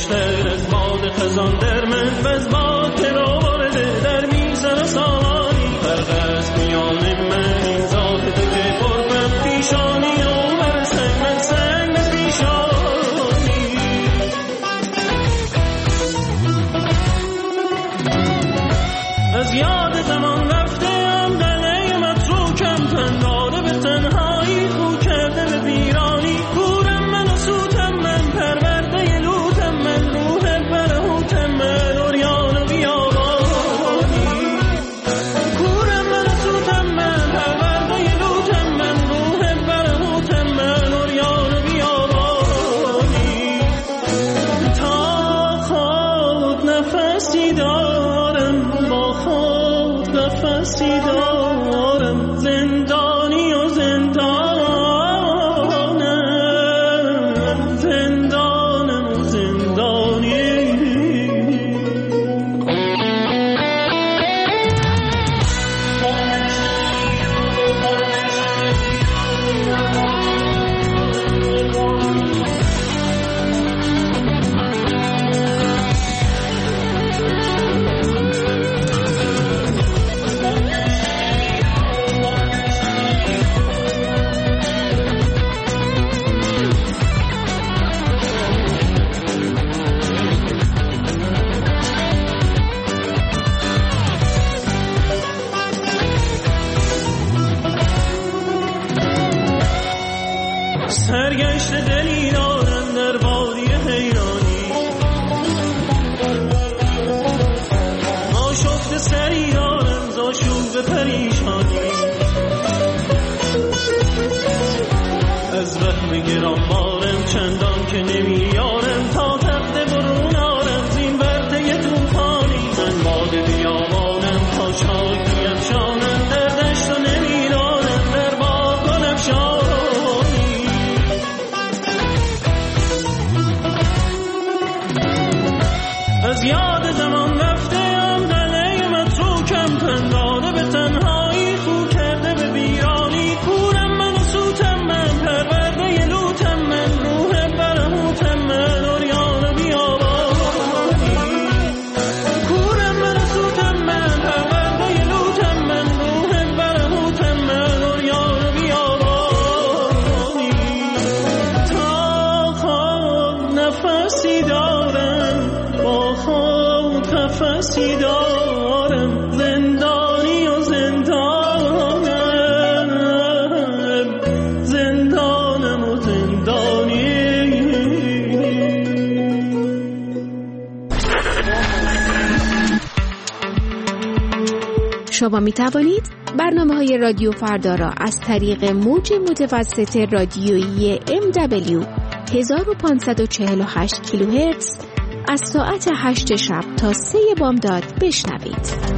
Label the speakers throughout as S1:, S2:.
S1: خوشتر از باد خزان در من بز باد ترا وارده در میزن سالانی فرق از میان من این ذات دل پربم پیشانی و بر سنگ من سنگ از پیشانی از یاد زمان رفتم دله متروکم پنداره به تنهایی خو کرده به ویرانی کورم من و سوتم من پرورده لوتم من روح برهوتم من اوریان و بیابانی کورم من و سوتم من پرورده لوتم من روح برهوتم من اوریان و بیابانی تا خود نفسی دارم با خود نفسی دارم زندانی و زندانم و زندانی سرگشت دلی دارم در وادی حیرانی آشفت سری دارم ز آشوب پریشانی از وهم گرانبارم چندان که نمیارم تا تخت برون آرم زین ورطه طوفانی من باد بیابانم تا شاکیم شانم در دشت و نمیدانم در باغ گلم شانم از یاد زمان رفتم دله متروکم پنداره به تنهایی خو کرده به ویرانی کورم من و سوتم من پرورده لوتم من روح برهوتم من اوریان و بیابانی کورم من و سوتم من پرورده لوتم من روح برهوتم من اوریان و بیابانی تا خود نفسی دارم با خود نفسی دارم زندانی و زندانم زندانم و زندانی
S2: شما می توانید برنامه‌های رادیو فردا را از طریق موج متوسط رادیویی MW 1548 کیلوهرتز از ساعت 8 شب تا 3 بامداد بشنوید.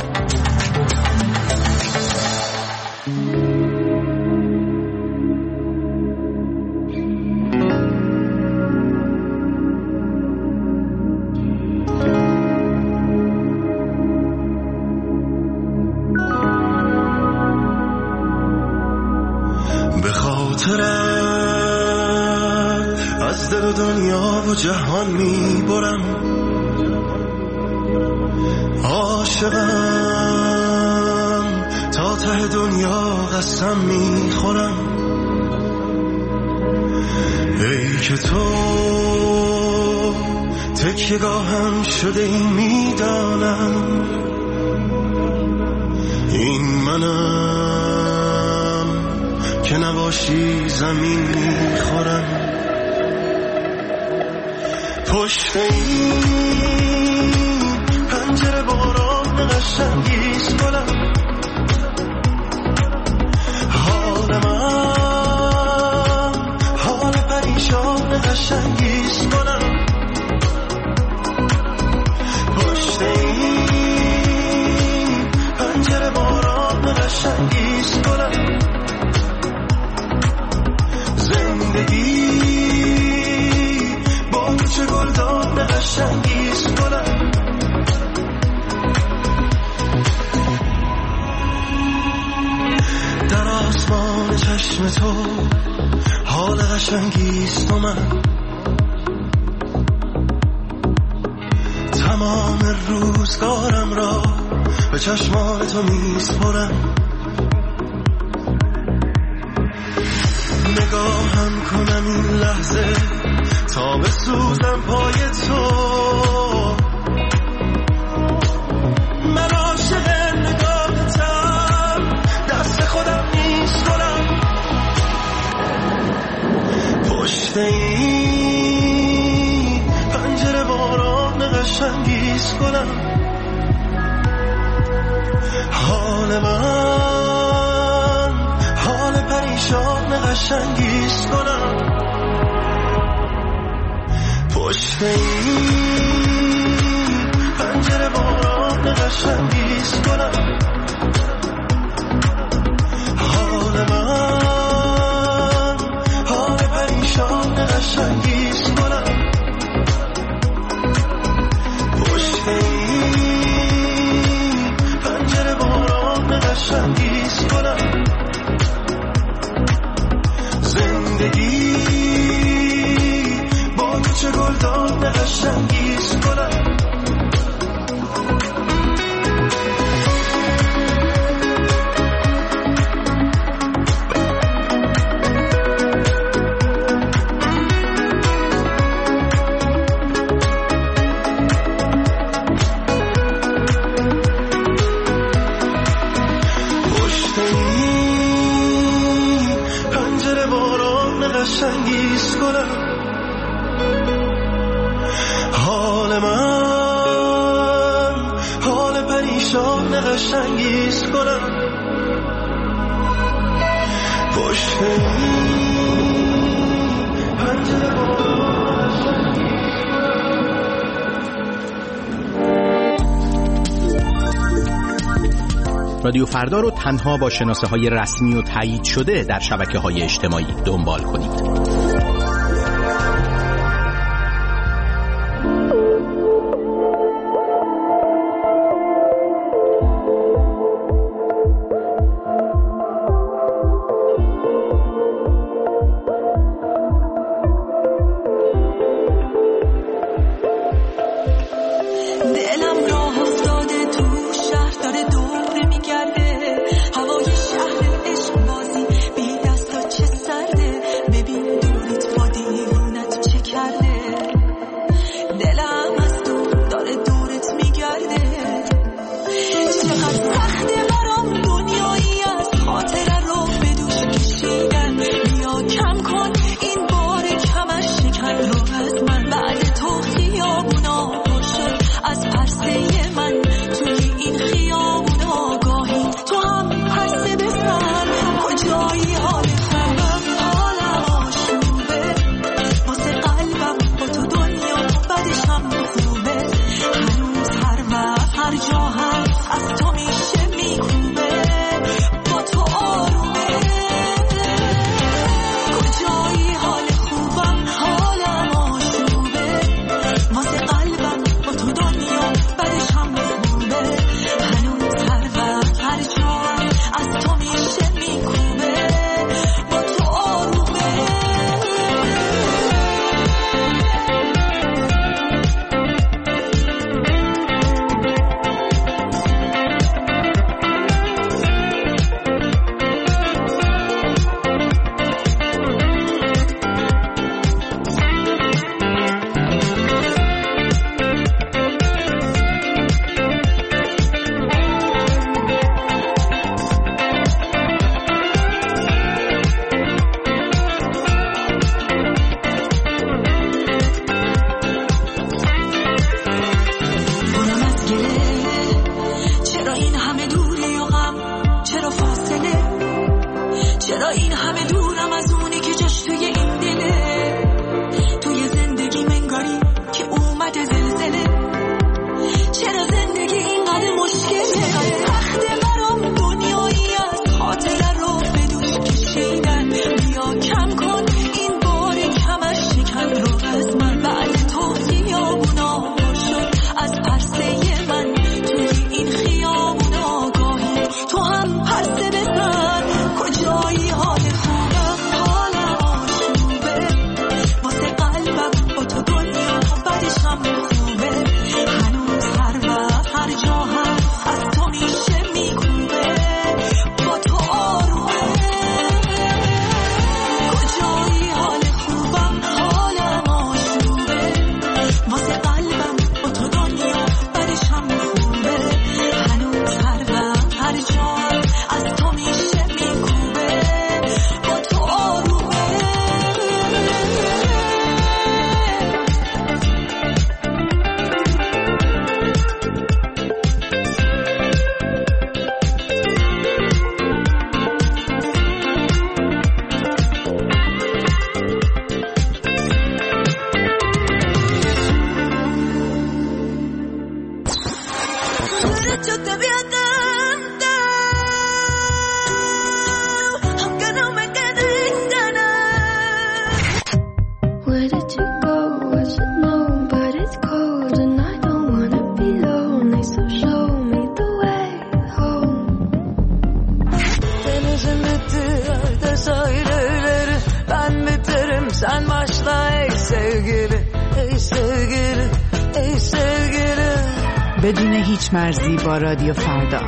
S3: به خاطرت از دل و دنیا و جهان میبرم عاشقم تا ته دنیا قسم میخورم ای که تو تکیه‌گاهم شده ای میدانم این منم که نباشی زمین میخورم پشت این پنجره باران قشنگیست گلم حال من حال پریشان قشنگیست گلم پشت این پنجره باران قشنگیست گلم زندگی با چه گلدان قشنگیست گلم در آسمان چشم تو حال قشنگیست و من تمام روزگارم را به چشمان تو میسپرم. نگاهم کنم این لحظه تا بسوزم پای تو. من عاشق نگاهتم، دست خودم میسپرم. پشت این پنجره باران قشنگیز کنم. حال من حال پریشان قشنگیز کنم. پشت این پنجره باران قشنگیز کنم. حال من حال پریشان قشنگیز کنم. پشت این پنجره باران قشنگیز کنم. زندگی با تو چه گلدان قشنگیز کنم. قشنگیز کنم. حال من حال پریشان قشنگیز کنم. پشت پنجره باران قشنگیز کنم.
S4: رادیو فردا رو تنها با شناسه‌های رسمی و تایید شده در شبکه‌های اجتماعی دنبال کنید.
S5: از پرسه من توی این خیابونا Derecho te vi atender, aunque no me queden ganas. Where did you go? I should know, but it's cold and I don't wanna be lonely, so show me the way home. Denizin bitti, desaireleri, ben biterim, sen başla ey sevgili, ey sevgili, ey sevgili.
S6: بدون هیچ مرزی با رادیو فردا.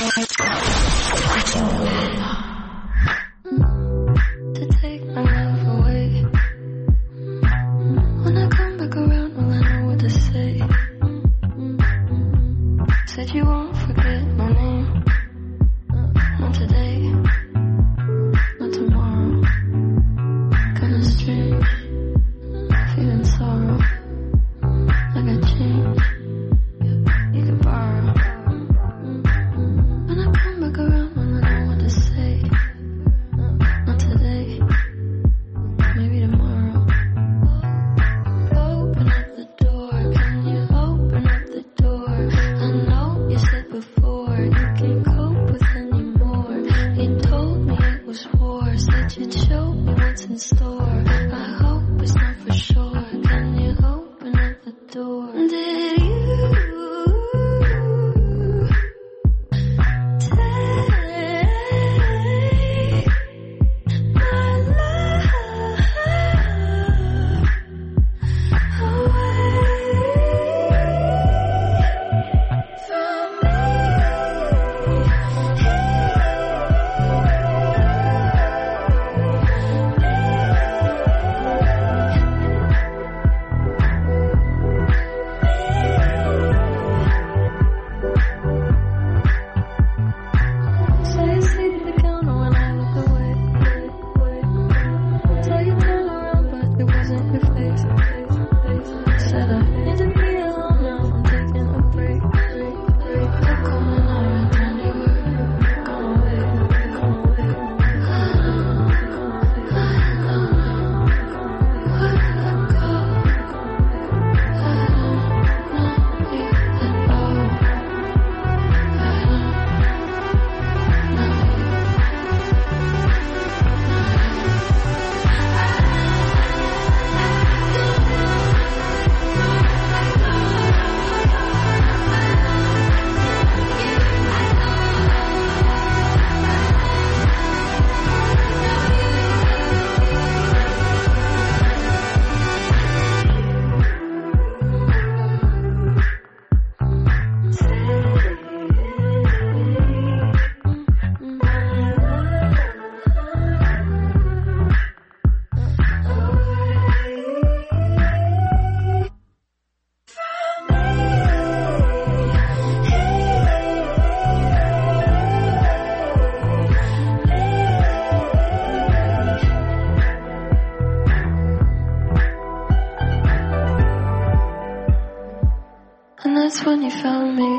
S5: When you found me,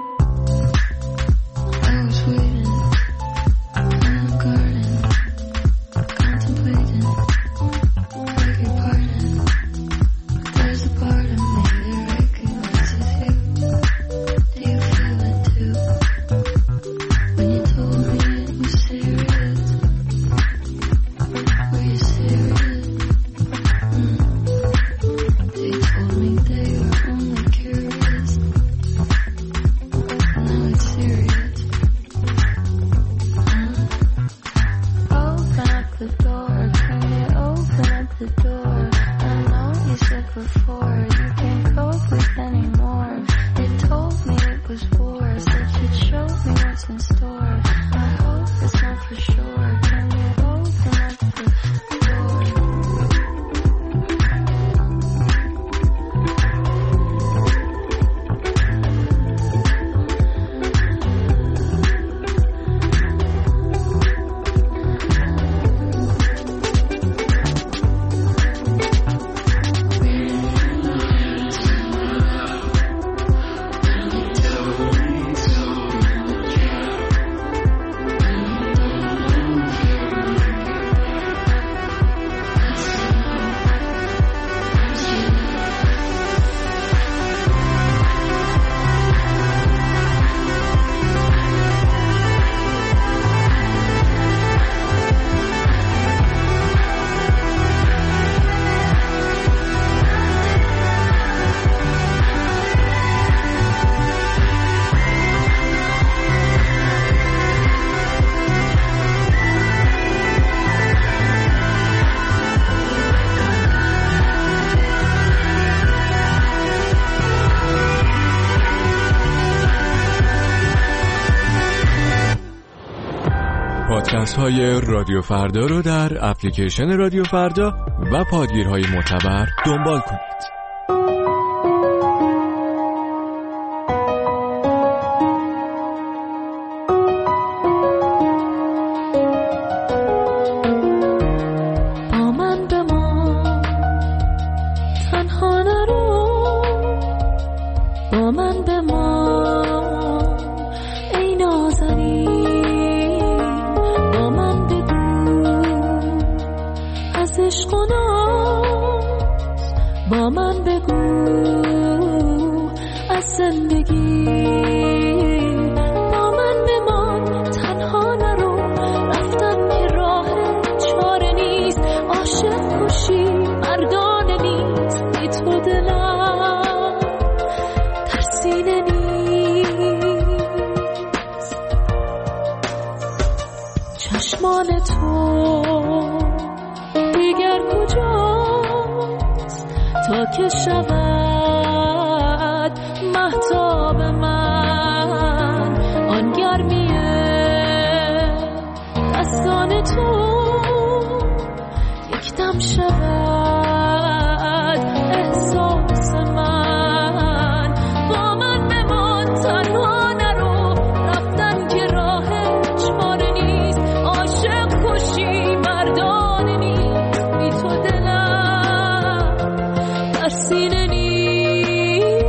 S5: I was waiting in the garden, contemplating, beg your pardon. There's a part of me that recognizes you. Do you feel it too? When you told me it was serious, were you serious? They told me they were only curious.
S7: پادکست های رادیو فردا رو در اپلیکیشن رادیو فردا و پادگیرهای معتبر دنبال کنید.
S8: چشمان تو دیگر کجاست تا که شود مهتاب من آن گرمیه دستان تو یکدم شود احساس من با من بمان تنها نرو رفتن که راه چاره نیست عاشق کشی مردانه نیست بی تو دلم در سینه نیست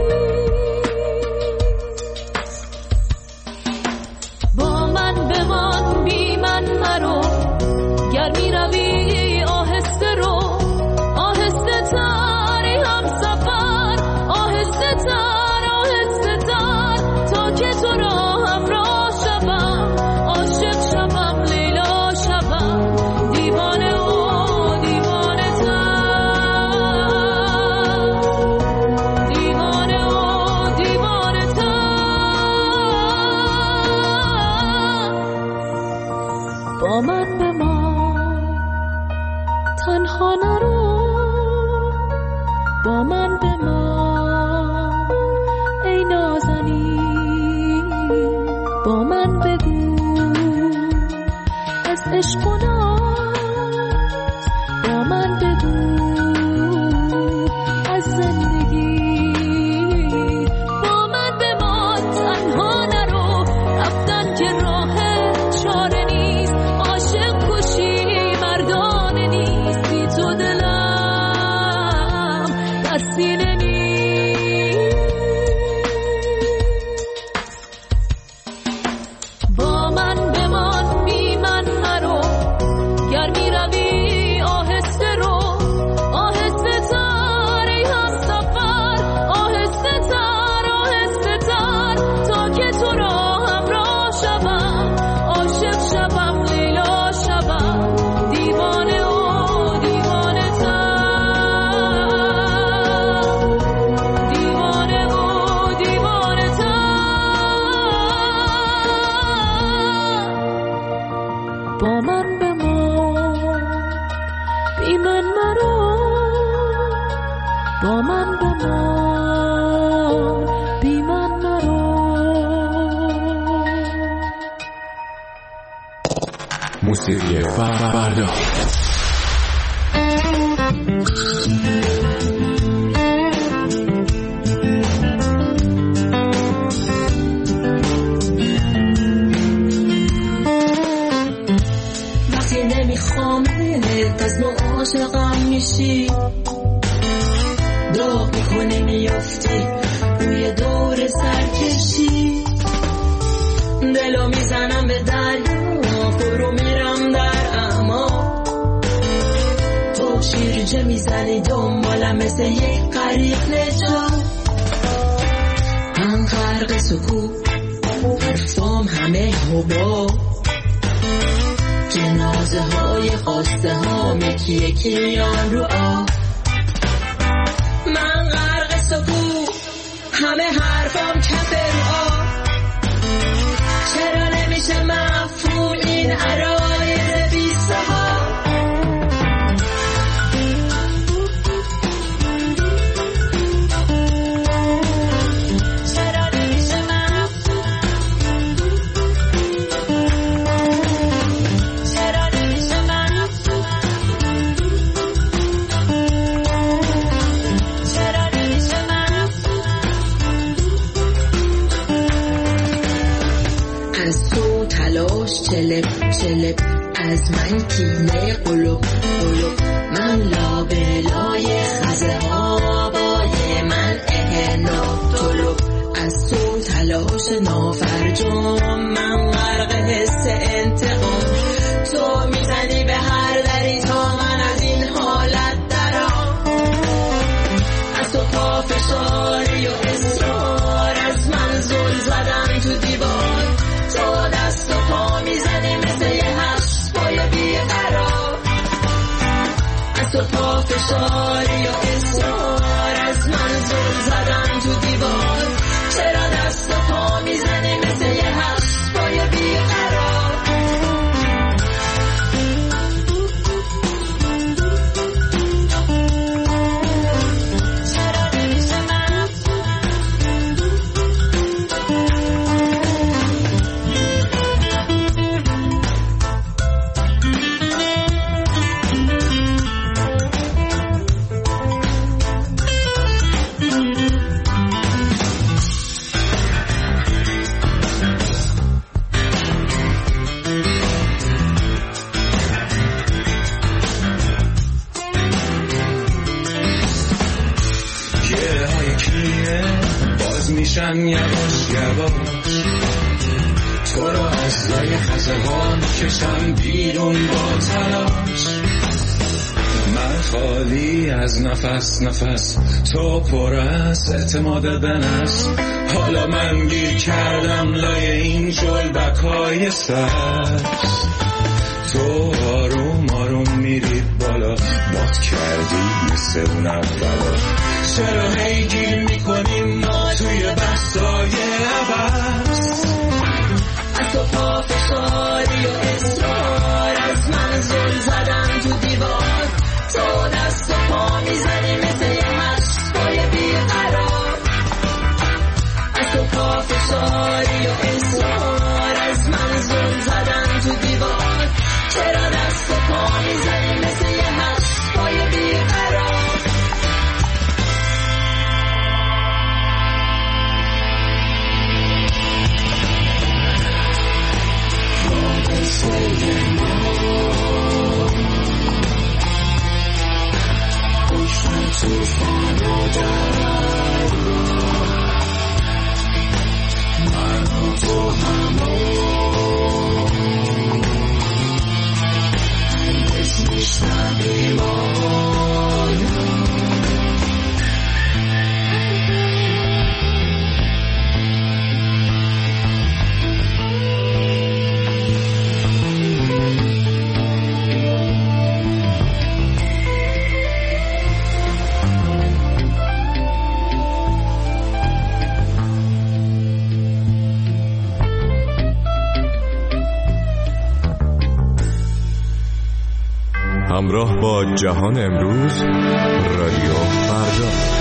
S8: با من بمان بی من مرو گر می روی آهسته رو آهسته تری هم سفر آهسته تر تا که تو را همراه شوم عاشق شوم لیلا شوم دیوانه و دیوانه تر دیوانه و دیوانه تر با من بمان تنها نرو با من بمان ای نازنین با من بگو از عشق و ناز با من بگو از زندگی با من بمان تنها نرو رفتن که راه چاره نیست عاشق کشی مردانه نیست بی تو دلم در سینه نیست با من بمان بی من مرو گر می روی آهسته رو آهسته تر ای هم سفر آهسته تر تا که تو را همراه شوم عاشق شوم لیلا شوم دیوانه و دیوانه تر دیوانه و دیوانه تر با من بمان بی من مرو با من بمان بی من مرو
S7: موسیقی فردا.
S8: وقتی نمیخوامت از ما عاشقم میشی داغ میکنی میافتی روی دور سرکشی دلو میزنم به دریا فرو میرم در اما تو شیرجه میزنی دنبالم مثل یک غریق نجات من غرق سکوت حرفام همه حباب جنازه های خواسته ها یکی یکی میان رو آب من غرق سکوت همه حرفام کف رو آب چرا نمیشه مفهوم این عرایر بی صحاب چرا نمیشه مفهوم باش چلپ چلپ از من کینه قلوب قلوب من لابلای خزه ها بای من اهناب طلوب از تو تلاش نافرجام من غرق حس انتقام تو میزنی به هر دری تا من از این حالت درام از تو پافشاری و اصرار از من زل زدم تو دیوار تو دست و پا میزنی مثل یه هشت پای بیقرار از تو پافشاری و اصرار از من زل زدم تو دیوار چرا دست و پا میزنی مثل یه هشت پای بیقرار
S3: میشن یواش یواش تو رو از لای خزهان کشم بیرون با تلاش من خالی از نفس نفس تو پر از اعتماد به نفس حالا من گیر کردم لای این جلبکای سبز تو آروم آروم میری بالا مات کردی مثل اون اولا چرا هی گیر میکنیم ما توی بحثای عباس
S8: از تو پافشاری و اصرار از من زل زدم تو دیوار تو دست و پا میزنی مثل یه هشت پای بیقرار از تو پافشاری و اصرار از من زل زدم تو دیوار چرا دست و پا میزنی مثل یه هشت پای بیقرار
S7: همراه با جهان امروز رادیو فردا.